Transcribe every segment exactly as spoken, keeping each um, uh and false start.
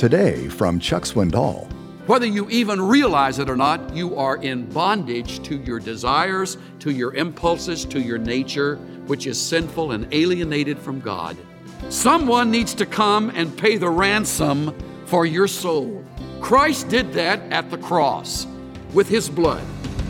Today from Chuck Swindoll. Whether you even realize it or not, you are in bondage to your desires, to your impulses, to your nature, which is sinful and alienated from God. Someone needs to come and pay the ransom for your soul. Christ did that at the cross with His blood.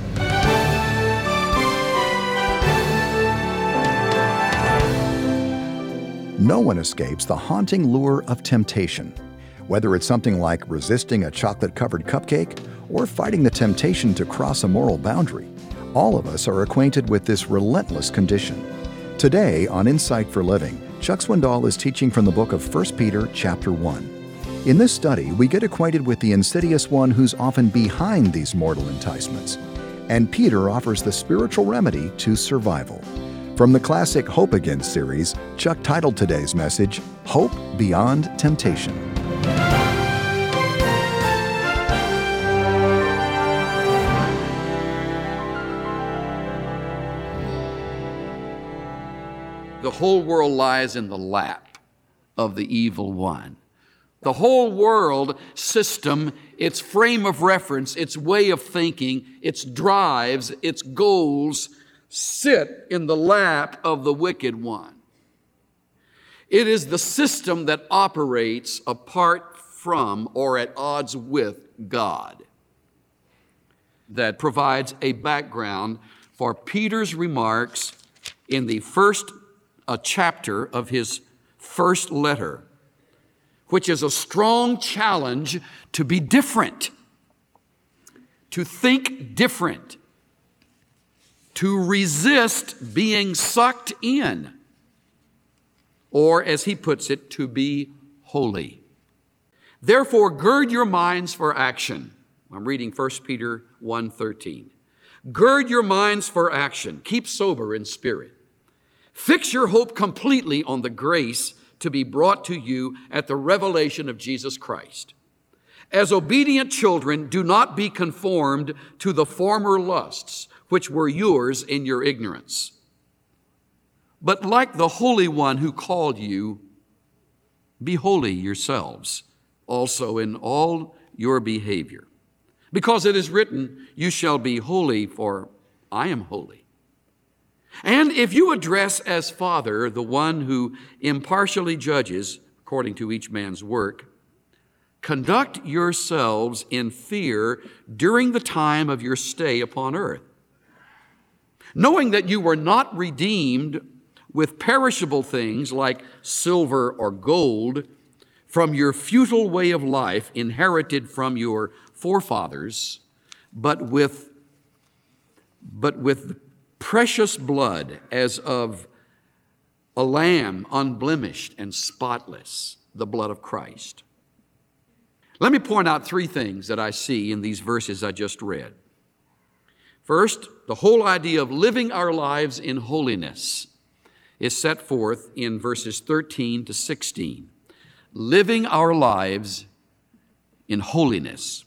No one escapes the haunting lure of temptation. Whether it's something like resisting a chocolate-covered cupcake or fighting the temptation to cross a moral boundary, all of us are acquainted with this relentless condition. Today on Insight for Living, Chuck Swindoll is teaching from the book of First Peter chapter one. In this study, we get acquainted with the insidious one who's often behind these mortal enticements. And Peter offers the spiritual remedy to survival. From the classic Hope Again series, Chuck titled today's message, Hope Beyond Temptation. The whole world lies in the lap of the evil one. The whole world system, its frame of reference, its way of thinking, its drives, its goals sit in the lap of the wicked one. It is the system that operates apart from or at odds with God that provides a background for Peter's remarks in the first a chapter of his first letter, which is a strong challenge to be different, to think different, to resist being sucked in, or as he puts it, to be holy. Therefore, gird your minds for action. I'm reading First Peter one thirteen. Gird your minds for action. Keep sober in spirit. Fix your hope completely on the grace to be brought to you at the revelation of Jesus Christ. As obedient children, do not be conformed to the former lusts which were yours in your ignorance. But like the Holy One who called you, be holy yourselves also in all your behavior. Because it is written, you shall be holy, for I am holy. And if you address as Father the one who impartially judges according to each man's work, conduct yourselves in fear during the time of your stay upon earth, knowing that you were not redeemed with perishable things like silver or gold from your futile way of life inherited from your forefathers, but with, but with precious blood as of a lamb unblemished and spotless, the blood of Christ. Let me point out three things that I see in these verses I just read. First, the whole idea of living our lives in holiness is set forth in verses thirteen to sixteen. Living our lives in holiness.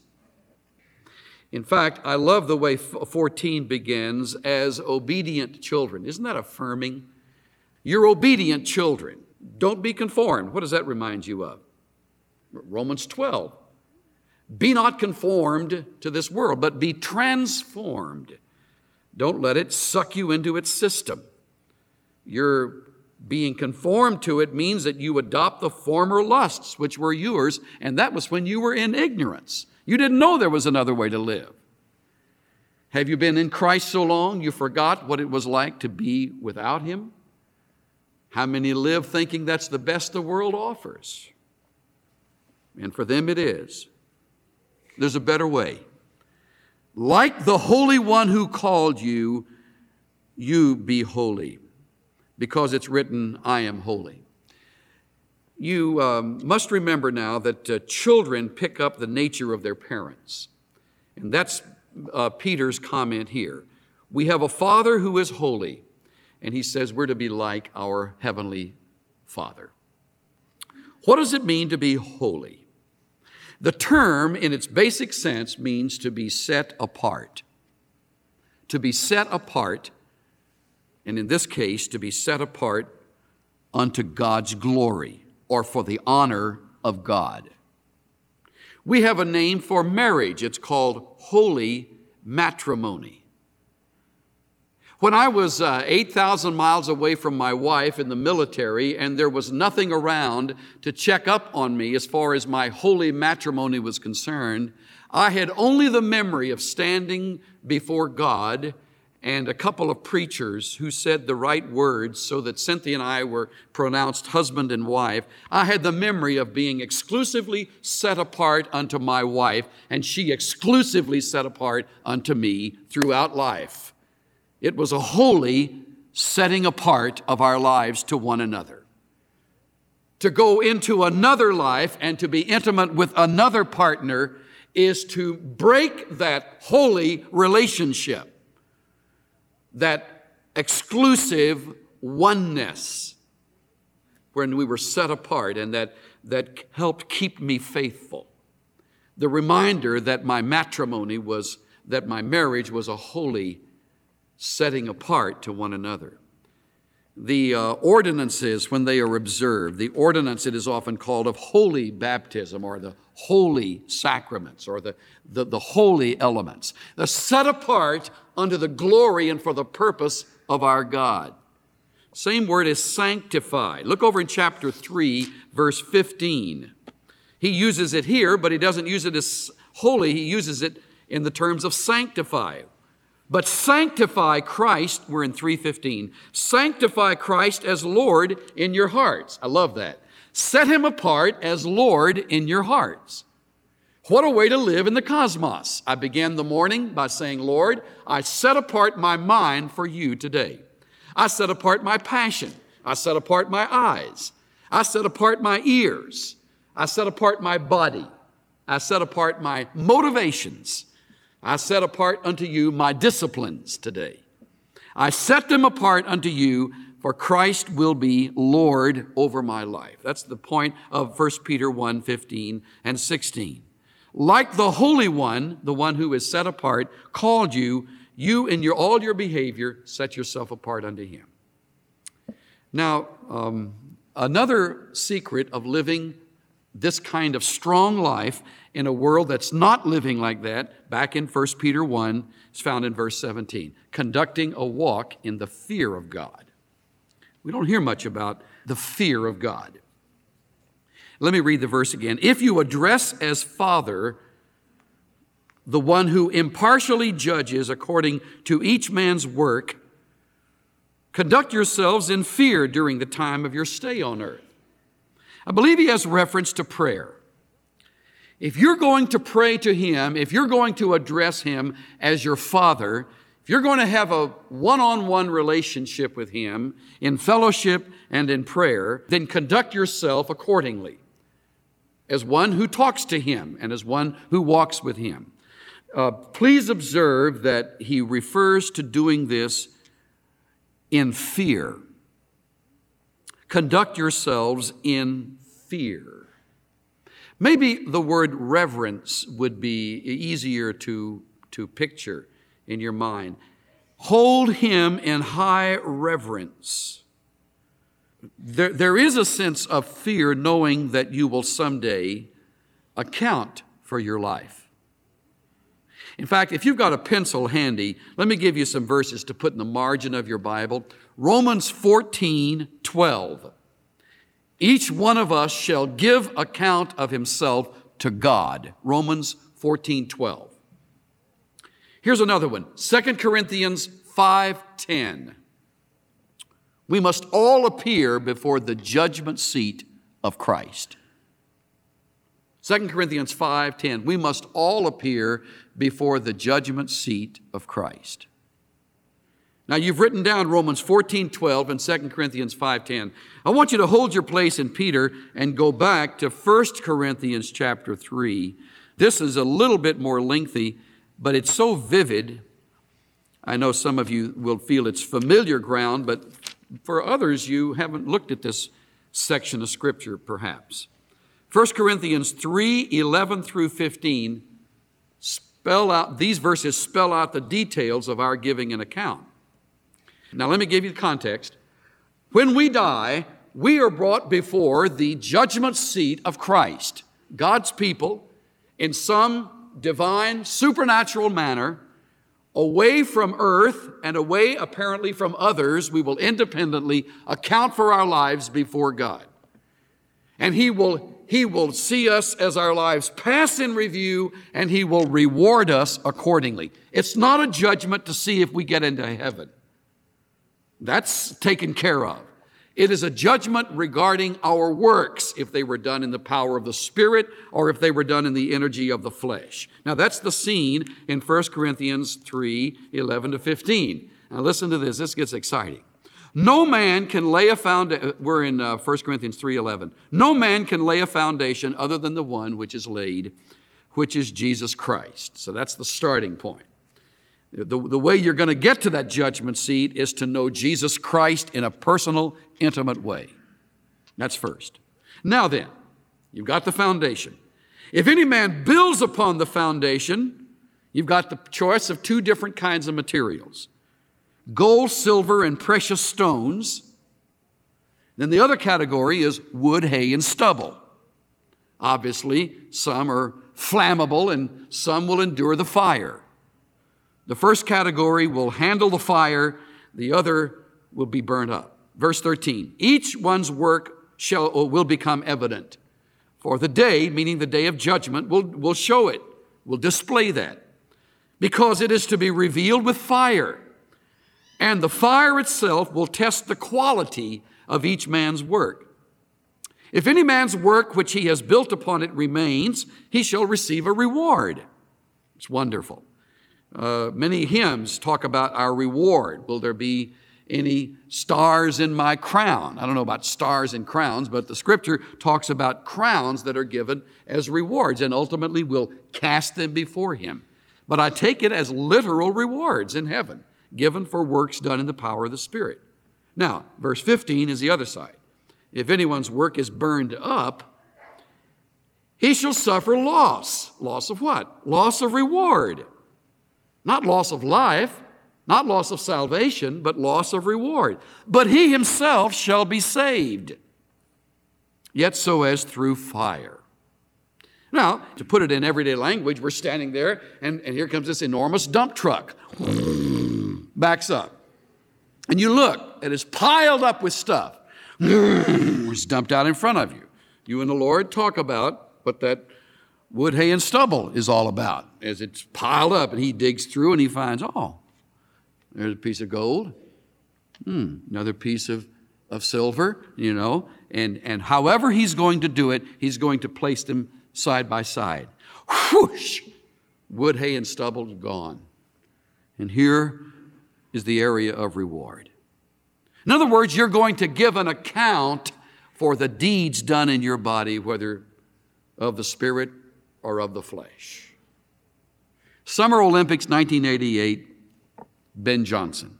In fact, I love the way fourteen begins, as obedient children. Isn't that affirming? You're obedient children. Don't be conformed. What does that remind you of? Romans twelve. Be not conformed to this world, but be transformed. Don't let it suck you into its system. You're being conformed to it means that you adopt the former lusts which were yours, and that was when you were in ignorance. You didn't know there was another way to live. Have you been in Christ so long you forgot what it was like to be without Him? How many live thinking that's the best the world offers? And for them it is. There's a better way. Like the Holy One who called you, you be holy, because it's written, I am holy. You um, must remember now that uh, children pick up the nature of their parents. And that's uh, Peter's comment here. We have a Father who is holy, and he says we're to be like our Heavenly Father. What does it mean to be holy? The term, in its basic sense, means to be set apart. To be set apart, and in this case, to be set apart unto God's glory, or for the honor of God. We have a name for marriage. It's called holy matrimony. When I was uh, eight thousand miles away from my wife in the military and there was nothing around to check up on me as far as my holy matrimony was concerned, I had only the memory of standing before God and a couple of preachers who said the right words so that Cynthia and I were pronounced husband and wife. I had the memory of being exclusively set apart unto my wife, and she exclusively set apart unto me throughout life. It was a holy setting apart of our lives to one another. To go into another life and to be intimate with another partner is to break that holy relationship, that exclusive oneness when we were set apart, and that, that helped keep me faithful. The reminder that my matrimony was, that my marriage was a holy setting apart to one another. The uh, ordinances, when they are observed, the ordinance, it is often called of holy baptism, or the holy sacraments, or the, the, the holy elements. They're set apart unto the glory and for the purpose of our God. Same word is sanctify. Look over in chapter three, verse fifteen. He uses it here, but he doesn't use it as holy. He uses it in the terms of sanctify. But sanctify Christ, we're in three fifteen, sanctify Christ as Lord in your hearts. I love that. Set him apart as Lord in your hearts. What a way to live in the cosmos. I began the morning by saying, Lord, I set apart my mind for you today. I set apart my passion. I set apart my eyes. I set apart my ears. I set apart my body. I set apart my motivations. I set apart unto you my disciplines today. I set them apart unto you, for Christ will be Lord over my life. That's the point of First Peter one, fifteen and sixteen. Like the Holy One, the one who is set apart, called you, you in your all your behavior, set yourself apart unto him. Now, um, another secret of living this kind of strong life in a world that's not living like that, back in First Peter one, is found in verse seventeen. Conducting a walk in the fear of God. We don't hear much about the fear of God. Let me read the verse again. If you address as Father the one who impartially judges according to each man's work, conduct yourselves in fear during the time of your stay on earth. I believe he has reference to prayer. If you're going to pray to him, if you're going to address him as your Father, if you're going to have a one-on-one relationship with him in fellowship and in prayer, then conduct yourself accordingly as one who talks to him and as one who walks with him. Uh, please observe that he refers to doing this in fear. Conduct yourselves in fear. Maybe the word reverence would be easier to, to picture in your mind. Hold him in high reverence. There, there is a sense of fear knowing that you will someday account for your life. In fact, if you've got a pencil handy, let me give you some verses to put in the margin of your Bible. Romans fourteen twelve. Each one of us shall give account of himself to God. Romans fourteen twelve. Here's another one. Second Corinthians five ten. We must all appear before the judgment seat of Christ. Second Corinthians five ten. We must all appear before the judgment seat of Christ. Now, you've written down Romans fourteen twelve and Second Corinthians five ten. I want you to hold your place in Peter and go back to First Corinthians chapter three. This is a little bit more lengthy, but it's so vivid. I know some of you will feel it's familiar ground, but for others, you haven't looked at this section of Scripture, perhaps. First Corinthians three eleven through fifteen spell out, these verses spell out the details of our giving an account. Now, let me give you the context. When we die, we are brought before the judgment seat of Christ. God's people in some divine, supernatural manner, away from earth and away apparently from others, we will independently account for our lives before God. And He will, He will see us as our lives pass in review, and He will reward us accordingly. It's not a judgment to see if we get into heaven. That's taken care of. It is a judgment regarding our works, if they were done in the power of the Spirit or if they were done in the energy of the flesh. Now that's the scene in First Corinthians three, eleven to fifteen. Now listen to this, this gets exciting. No man can lay a foundation, we're in uh, First Corinthians three, eleven. No man can lay a foundation other than the one which is laid, which is Jesus Christ. So that's the starting point. The, the way you're going to get to that judgment seat is to know Jesus Christ in a personal, intimate way. That's first. Now then, you've got the foundation. If any man builds upon the foundation, you've got the choice of two different kinds of materials: gold, silver, and precious stones. Then the other category is wood, hay, and stubble. Obviously, some are flammable and some will endure the fire. The first category will handle the fire, the other will be burned up. Verse thirteen, each one's work shall or will become evident. For the day, meaning the day of judgment, will, will show it, will display that. Because it is to be revealed with fire. And the fire itself will test the quality of each man's work. If any man's work which he has built upon it remains, he shall receive a reward. It's wonderful. Uh, many hymns talk about our reward. Will there be any stars in my crown? I don't know about stars and crowns, but the Scripture talks about crowns that are given as rewards, and ultimately we'll cast them before Him. But I take it as literal rewards in heaven, given for works done in the power of the Spirit. Now, verse fifteen is the other side. If anyone's work is burned up, he shall suffer loss. Loss of what? Loss of reward. Not loss of life, not loss of salvation, but loss of reward. But he himself shall be saved, yet so as through fire. Now, to put it in everyday language, we're standing there, and, and here comes this enormous dump truck. Backs up. And you look, and it's piled up with stuff. It's dumped out in front of you. You and the Lord talk about what that wood, hay, and stubble is all about. As it's piled up, and he digs through, and he finds, oh, there's a piece of gold, hmm, another piece of, of silver, you know, and, and however he's going to do it, he's going to place them side by side. Whoosh! Wood, hay, and stubble gone. And here is the area of reward. In other words, you're going to give an account for the deeds done in your body, whether of the Spirit or of the flesh. Summer Olympics nineteen eighty-eight, Ben Johnson.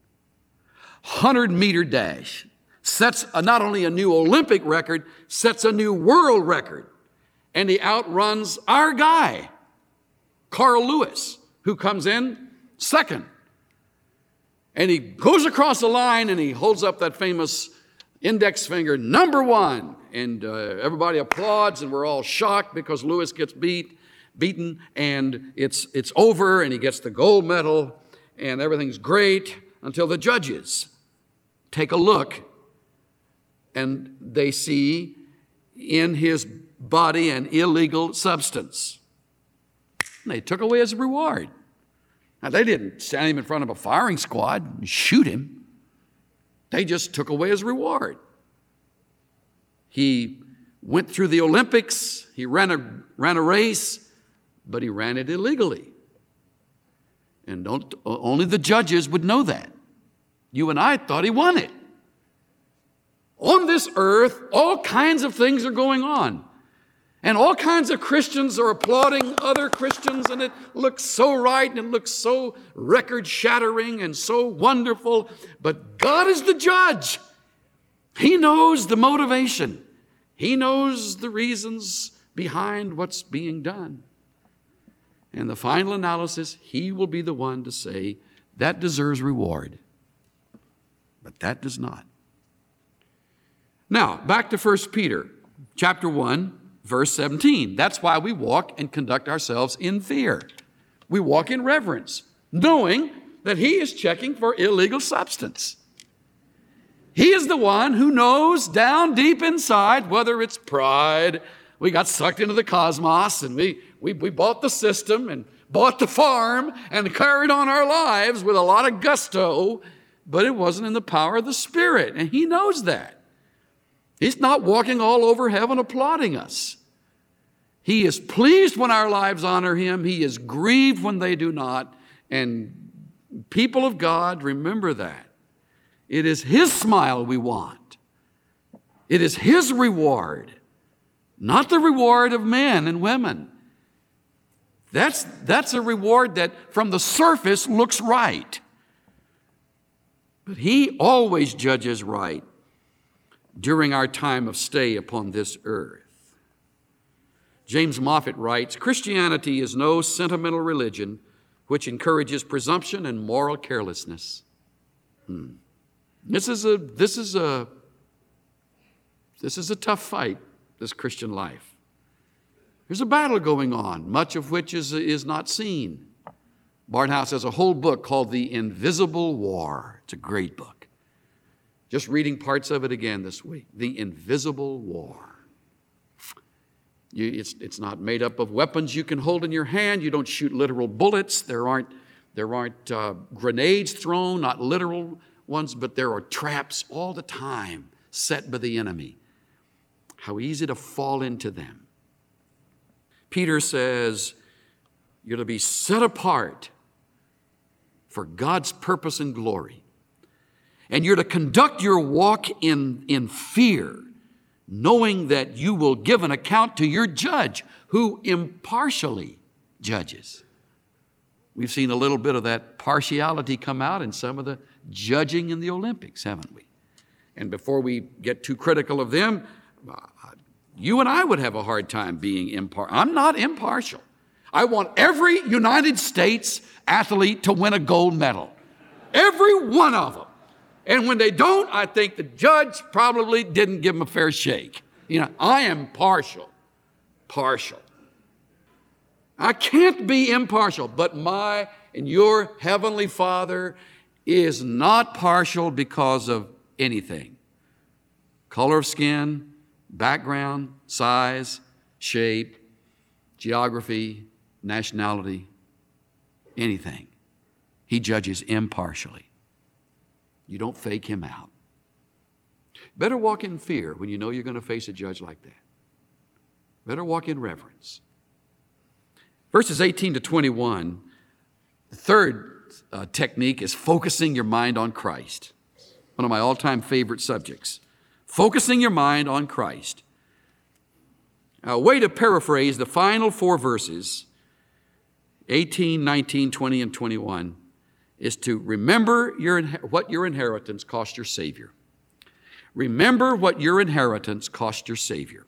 hundred meter dash. Sets a, not only a new Olympic record, sets a new world record. And he outruns our guy, Carl Lewis, who comes in second. And he goes across the line and he holds up that famous index finger, number one. And uh, everybody applauds, and we're all shocked because Lewis gets beat, beaten, and it's, it's over, and he gets the gold medal, and everything's great until the judges take a look, and they see in his body an illegal substance. And they took away his reward. Now, they didn't stand him in front of a firing squad and shoot him. They just took away his reward. He went through the Olympics, he ran a, ran a race, but he ran it illegally. And don't, only the judges would know that. You and I thought he won it. On this earth, all kinds of things are going on. And all kinds of Christians are applauding other Christians, and it looks so right, and it looks so record-shattering and so wonderful. But God is the judge. He knows the motivation. He knows the reasons behind what's being done. And the final analysis, He will be the one to say, that deserves reward, but that does not. Now, back to First Peter, chapter one, Verse seventeen, that's why we walk and conduct ourselves in fear. We walk in reverence, knowing that he is checking for illegal substance. He is the one who knows down deep inside, whether it's pride, we got sucked into the cosmos and we, we, we bought the system and bought the farm and carried on our lives with a lot of gusto, but it wasn't in the power of the Spirit, and he knows that. He's not walking all over heaven applauding us. He is pleased when our lives honor him. He is grieved when they do not. And people of God, remember that. It is his smile we want. It is his reward, not the reward of men and women. That's, that's a reward that from the surface looks right. But he always judges right during our time of stay upon this earth. James Moffat writes, Christianity is no sentimental religion which encourages presumption and moral carelessness. Hmm. This is a, this is a, this is a tough fight, this Christian life. There's a battle going on, much of which is, is not seen. Barnhouse has a whole book called The Invisible War. It's a great book. Just reading parts of it again this week. The Invisible War. You, it's, it's not made up of weapons you can hold in your hand. You don't shoot literal bullets. There aren't, there aren't uh, grenades thrown, not literal ones, but there are traps all the time set by the enemy. How easy to fall into them. Peter says, you're to be set apart for God's purpose and glory. And you're to conduct your walk in, in fear, knowing that you will give an account to your judge who impartially judges. We've seen a little bit of that partiality come out in some of the judging in the Olympics, haven't we? And before we get too critical of them, you and I would have a hard time being impartial. I'm not impartial. I want every United States athlete to win a gold medal. Every one of them. And when they don't, I think the judge probably didn't give them a fair shake. You know, I am partial. Partial. I can't be impartial, but my and your heavenly Father is not partial because of anything. Color of skin, background, size, shape, geography, nationality, anything. He judges impartially. You don't fake him out. Better walk in fear when you know you're going to face a judge like that. Better walk in reverence. Verses eighteen to twenty-one, the third uh, technique is focusing your mind on Christ. One of my all-time favorite subjects. Focusing your mind on Christ. A way to paraphrase the final four verses, eighteen, nineteen, twenty, and twenty-one, is to remember your, what your inheritance cost your Savior. Remember what your inheritance cost your Savior.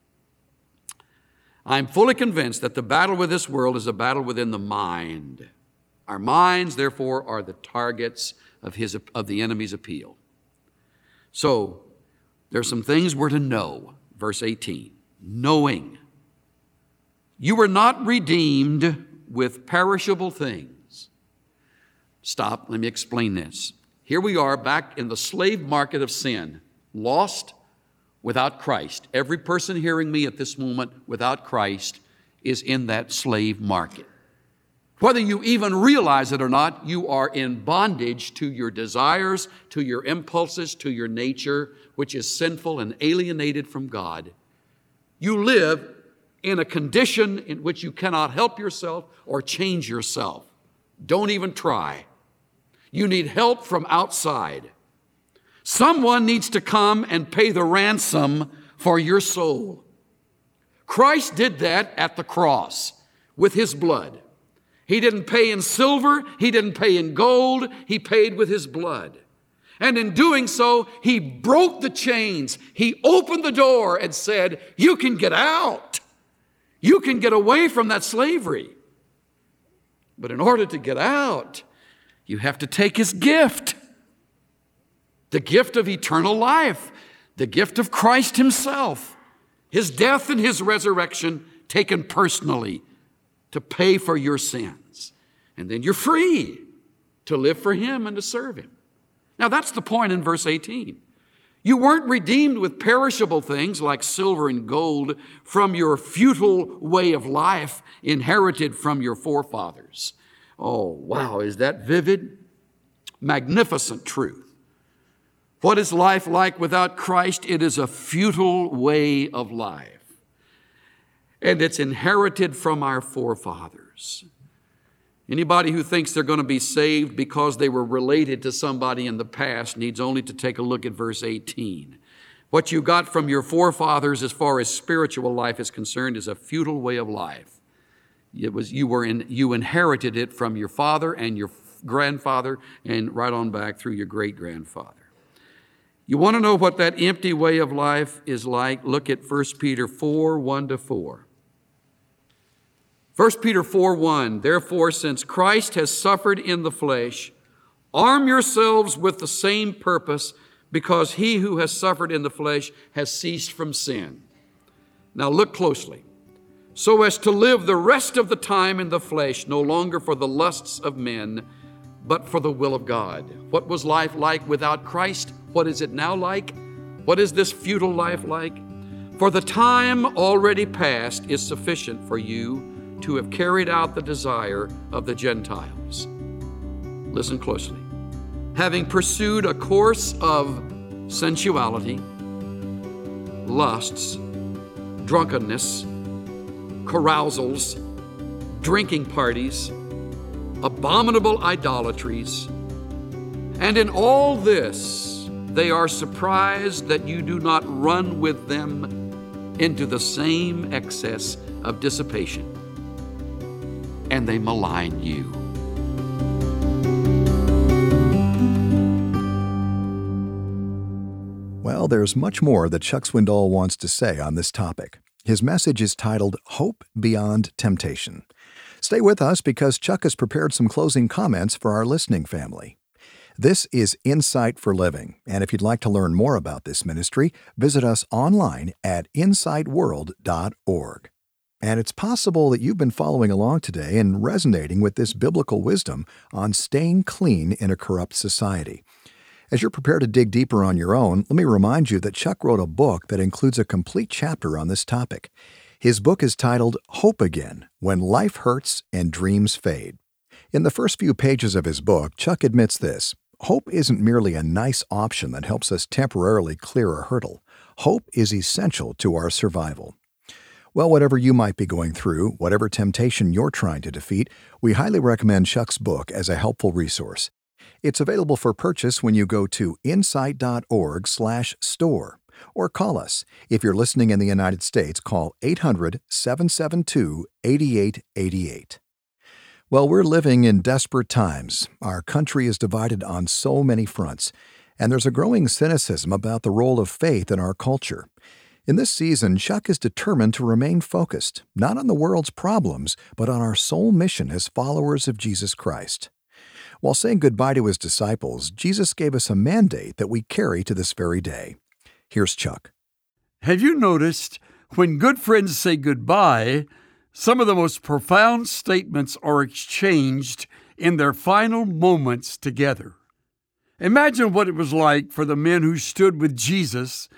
I'm fully convinced that the battle with this world is a battle within the mind. Our minds, therefore, are the targets of, his, of the enemy's appeal. So, there are some things we're to know. Verse eighteen, knowing you were not redeemed with perishable things. Stop, let me explain this. Here we are back in the slave market of sin, lost without Christ. Every person hearing me at this moment without Christ is in that slave market. Whether you even realize it or not, you are in bondage to your desires, to your impulses, to your nature, which is sinful and alienated from God. You live in a condition in which you cannot help yourself or change yourself. Don't even try. You need help from outside. Someone needs to come and pay the ransom for your soul. Christ did that at the cross with his blood. He didn't pay in silver. He didn't pay in gold. He paid with his blood. And in doing so, he broke the chains. He opened the door and said, you can get out. You can get away from that slavery. But in order to get out, you have to take his gift. The gift of eternal life. The gift of Christ himself. His death and his resurrection taken personally to pay for your sins. And then you're free to live for him and to serve him. Now that's the point in verse eighteen. You weren't redeemed with perishable things like silver and gold from your futile way of life inherited from your forefathers. Oh, wow, is that vivid? Magnificent truth. What is life like without Christ? It is a futile way of life. And it's inherited from our forefathers. Anybody who thinks they're going to be saved because they were related to somebody in the past needs only to take a look at verse eighteen. What you got from your forefathers as far as spiritual life is concerned is a futile way of life. It was, you were in, you inherited it from your father and your grandfather and right on back through your great-grandfather. You want to know what that empty way of life is like? Look at First Peter four, one to four. First Peter four, one, therefore, since Christ has suffered in the flesh, arm yourselves with the same purpose, because he who has suffered in the flesh has ceased from sin. Now look closely. So as to live the rest of the time in the flesh, no longer for the lusts of men, but for the will of God. What was life like without Christ? What is it now like? What is this futile life like? For the time already past is sufficient for you to have carried out the desire of the Gentiles. Listen closely. Having pursued a course of sensuality, lusts, drunkenness, carousals, drinking parties, abominable idolatries, and in all this they are surprised that you do not run with them into the same excess of dissipation, and they malign you. Well, there's much more that Chuck Swindoll wants to say on this topic. His message is titled, Hope Beyond Temptation. Stay with us because Chuck has prepared some closing comments for our listening family. This is Insight for Living, and if you'd like to learn more about this ministry, visit us online at insight world dot org. And it's possible that you've been following along today and resonating with this biblical wisdom on staying clean in a corrupt society. As you're prepared to dig deeper on your own, let me remind you that Chuck wrote a book that includes a complete chapter on this topic. His book is titled Hope Again, When Life Hurts and Dreams Fade. In the first few pages of his book, Chuck admits this: hope isn't merely a nice option that helps us temporarily clear a hurdle. Hope is essential to our survival. Well, whatever you might be going through, whatever temptation you're trying to defeat, we highly recommend Chuck's book as a helpful resource. It's available for purchase when you go to insight dot org slash store or call us. If you're listening in the United States, call eight hundred, seven seven two, eight eight eight eight. Well, we're living in desperate times. Our country is divided on so many fronts, and there's a growing cynicism about the role of faith in our culture. In this season, Chuck is determined to remain focused, not on the world's problems, but on our sole mission as followers of Jesus Christ. While saying goodbye to his disciples, Jesus gave us a mandate that we carry to this very day. Here's Chuck. Have you noticed when good friends say goodbye, some of the most profound statements are exchanged in their final moments together? Imagine what it was like for the men who stood with Jesus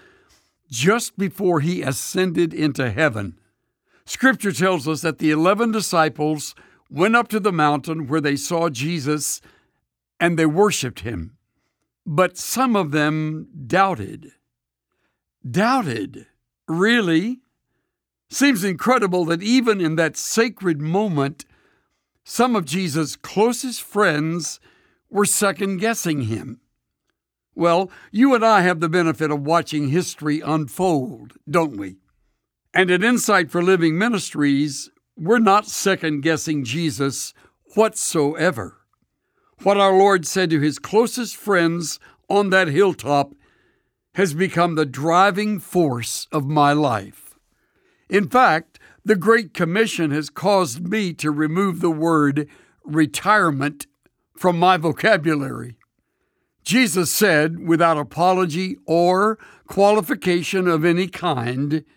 just before he ascended into heaven. Scripture tells us that the eleven disciples went up to the mountain where they saw Jesus and they worshiped him. But some of them doubted. Doubted? Really? Seems incredible that even in that sacred moment, some of Jesus' closest friends were second-guessing him. Well, you and I have the benefit of watching history unfold, don't we? And at Insight for Living Ministries, we're not second-guessing Jesus whatsoever. What our Lord said to his closest friends on that hilltop has become the driving force of my life. In fact, the Great Commission has caused me to remove the word retirement from my vocabulary. Jesus said, without apology or qualification of any kind,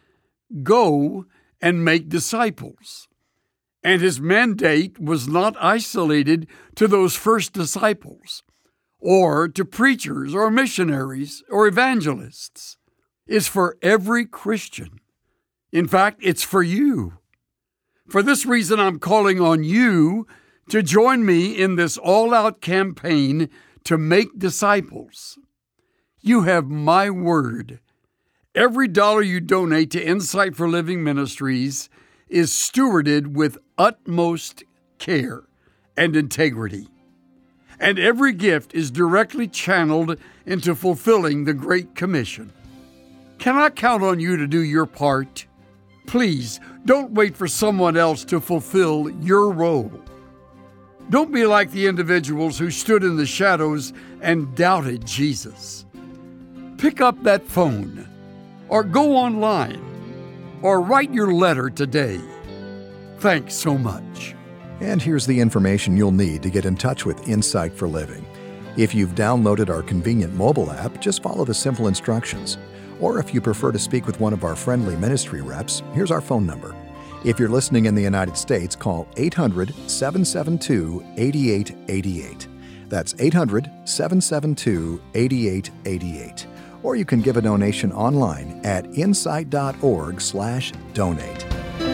Go and make disciples. And his mandate was not isolated to those first disciples, or to preachers or missionaries or evangelists. It's for every Christian. In fact, it's for you. For this reason, I'm calling on you to join me in this all-out campaign to make disciples. You have my word. Every dollar you donate to Insight for Living Ministries is stewarded with utmost care and integrity. And every gift is directly channeled into fulfilling the Great Commission. Can I count on you to do your part? Please, don't wait for someone else to fulfill your role. Don't be like the individuals who stood in the shadows and doubted Jesus. Pick up that phone, or go online, or write your letter today. Thanks so much. And here's the information you'll need to get in touch with Insight for Living. If you've downloaded our convenient mobile app, just follow the simple instructions. Or if you prefer to speak with one of our friendly ministry reps, here's our phone number. If you're listening in the United States, call eight hundred, seven seven two, eight eight eight eight. That's eight hundred, seven seven two, eight eight eight eight. Or you can give a donation online at insight.org slash donate.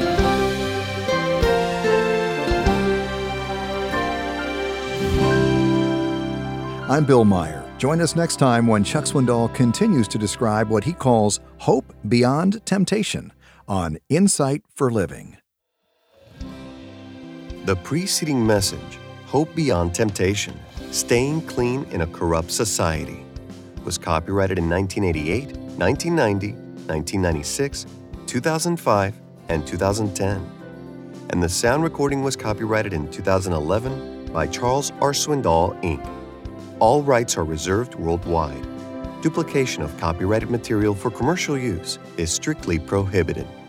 I'm Bill Meyer. Join us next time when Chuck Swindoll continues to describe what he calls hope beyond temptation on Insight for Living. The preceding message, Hope Beyond Temptation, Staying Clean in a Corrupt Society, was copyrighted in nineteen eighty-eight, nineteen ninety, nineteen ninety-six, two thousand five, and two thousand ten. And the sound recording was copyrighted in two thousand eleven by Charles R. Swindoll, Incorporated. All rights are reserved worldwide. Duplication of copyrighted material for commercial use is strictly prohibited.